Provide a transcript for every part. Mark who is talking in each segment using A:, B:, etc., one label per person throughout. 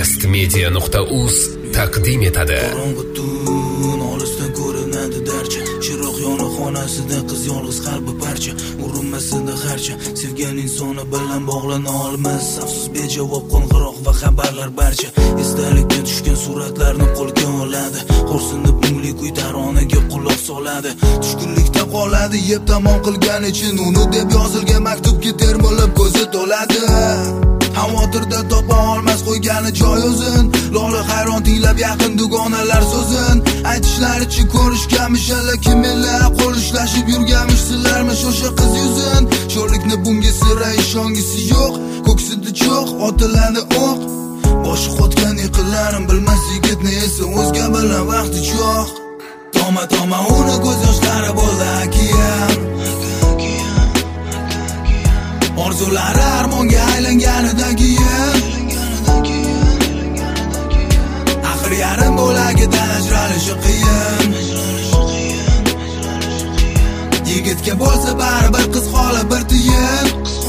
A: bestmedia.uz taqdim etadi.
B: Qorong'i tun olisdan ko'rinadi darcha. Chiroq yoniq xonasida qiz yolg'iz qalbi parcha. Urinmasida harcha. Sevgan insoni bilan bog'lana olmas. Afsus bejavob qo'ng'iroq va xabarlar barcha. Esdalikka tushgan suratlarni qo'lga oladi. Xo'rsinib mungli kuy taronaga quloq soladi. Tushkunlikda qoladi, yeb tamom qilgan için uni deb yozilgan maktubga termilib ko'zi to'ladi. Xavotirda topa olmas qo'ygani joy o'zin. Lola hayron tinglab yaqin dugonalar so'zin. Aytishlaricha ko'rishganmish alla kimlar qo'lishlashib yurganmish sizlarmish o'sha qiz yuzin. Sho'rlikni bunga sira ishongisi yo'q. Ko'ksida cho'q otiladi o'q. Boshi qotgan yiqillarim bilmas yigitni esa o'zga bilan vaqti cho'q. Toma uni ko'z yoshlari bo'ldi akiyam. Orzulari armonga aylanganidan keyin axir yarim bo'lagidan ajralishi qiyin. Yigitga bo'lsa baribir qiz holi bir tiyin.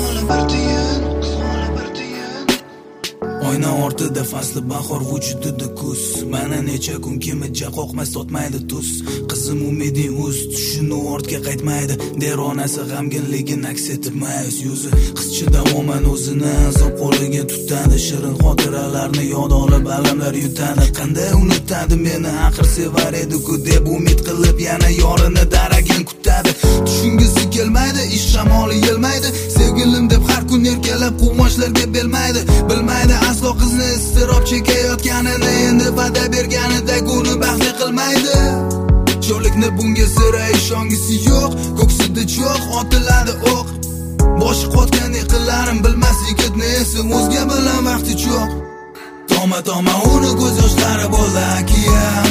B: Oyna ortida fasli bahor vujudida kuz. Mana necha kun kimija qoqmas totmaydi tuz. Qizim umiding o'z tushini ortga qaytmaydi. Deronasi g'amginligini aks etib mayus yuzi. Qizcha davoman o'zini azob qo'liga tutadi. Shirin xotiralarni yod olib alamlar yutadi. Qanday unutadi meni axir sevar edi-ku deb umid qilib yana yorini daragin kutadi. Tushungisi kelmaydi, ish shamoli yelmaydi. Sevgilim deb har kun erkalab quvonchlarga belmaydi. Bilmaydi aslo qizni istirob chekayotganini, endi va'da berganidek uni baxtli qilmaydi. Sho'rlikni bunga sira ishongisi yo'q. Ko'ksida cho'q otiladi o'q. Boshi qotgan yiqillarim bilmas yigitni esa o'zga bilan vaqti cho'q. Toma uni ko'z yoshlari bo'ldi akiyam.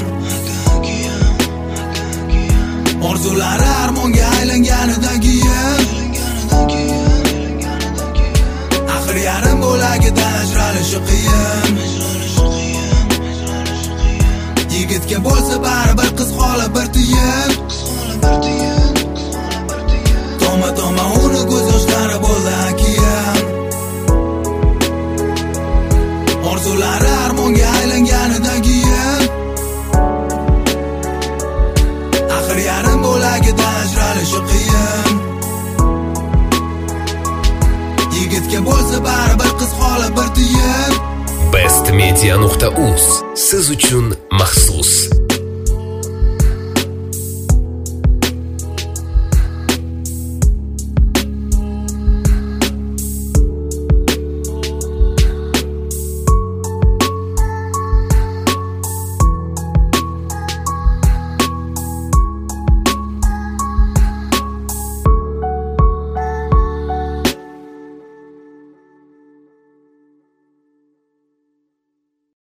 B: Orzulari armonga aylanganidan keyin axir yarim bo'lagidan ajralishi qiyin. Yigitga bo'lsa baribir qiz holi bir tiyin. Toma uni ko'z yoshlari bo'ldi akiyam. Orzulari armonga aylanganidan keyin axir yarim bo'lagidan ajralishi qiyin. Yigitga bo'lsa baribir qiz holi bir tiyin.
A: bestmedia.uz siz uchun maxsus